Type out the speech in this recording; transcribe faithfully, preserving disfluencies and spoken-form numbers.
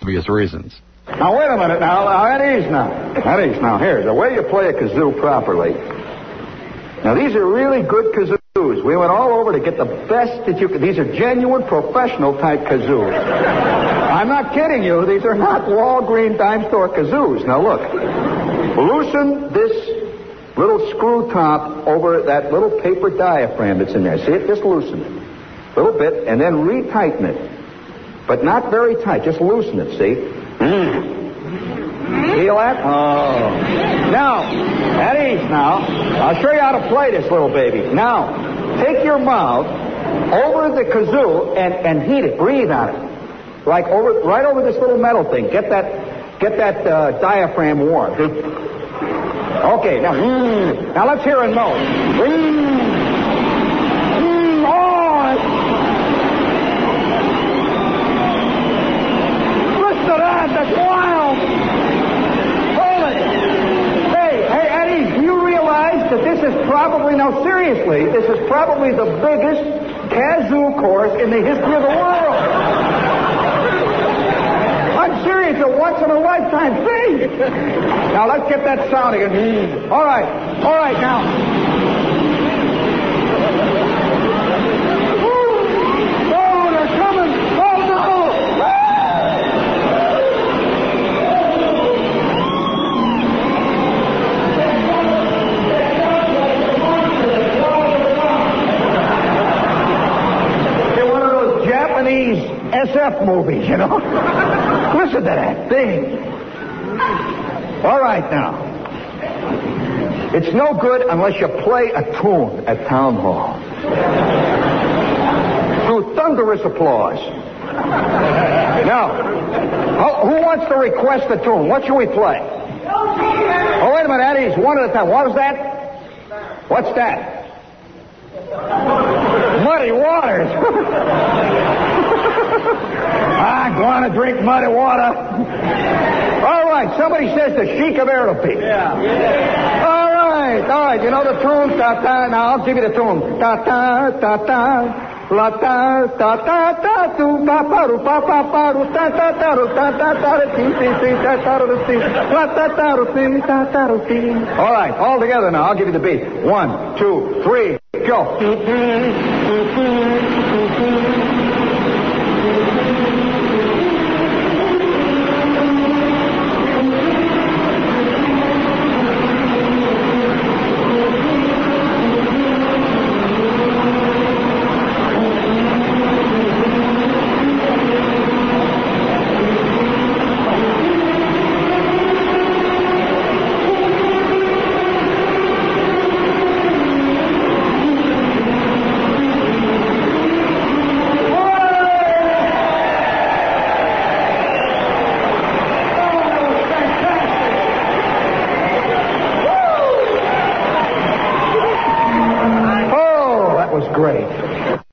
obvious reasons. Now, wait a minute now. Now, at ease now. At ease now. Here, the way you play a kazoo properly. Now, these are really good kazoos. We went all over to get the best that you could. These are genuine professional type kazoos. I'm not kidding you. These are not Walgreens dime store kazoos. Now, look. Loosen this little screw top over that little paper diaphragm that's in there. See it? Just loosen it. A little bit, and then retighten it. But not very tight. Just loosen it, see? Mm. Feel that? Oh. Now, at ease now. I'll show you how to play this little baby. Now, take your mouth over the kazoo and, and heat it. Breathe on it. Like over, right over this little metal thing. Get that, get that uh, diaphragm warm. Okay, now, mm, now let's hear a note. Mm, mm, oh. Listen to that, that's wild. Hold it. Hey, hey, Eddie, do you realize that this is probably, now seriously, this is probably the biggest kazoo course in the history of the world. I'm serious, a once-in-a-lifetime thing. Now, let's get that sound again. All right. All right, now. Oh, they're coming. Oh, no. They're one of those Japanese S F movies, you know. Listen to that thing. All right, now. It's no good unless you play a tune at Town Hall. Through thunderous applause. Now, who wants to request a tune? What should we play? Oh, wait a minute, Eddie's one at a time. What was that? What's that? Muddy Waters. I want to drink muddy water. All right, somebody says the Sheik of Araby. Yeah. yeah. All right, all right. You know the tune? Ta ta. Now I'll give you the tune. Ta ta ta ta. La ta ta ta ta tu pa pa ru pa pa pa ru ta ta ta ru ta ta ta ru ti ti ti ta ta ru ti la ta ta ru ti ta ta ru ti. All right, all together now. I'll give you the beat. One, two, three, go.